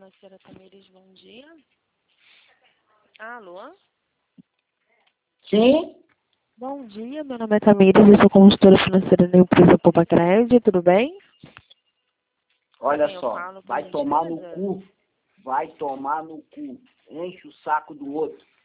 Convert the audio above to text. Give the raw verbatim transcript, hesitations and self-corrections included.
financeira Tamires, bom dia. Alô? Sim? Bom dia, meu nome é Tamires, eu sou consultora financeira da empresa Poupa Crédito, tudo bem? Olha Eu só, falo, por vai tomar no gentileza. cu, vai tomar no cu, enche o saco do outro.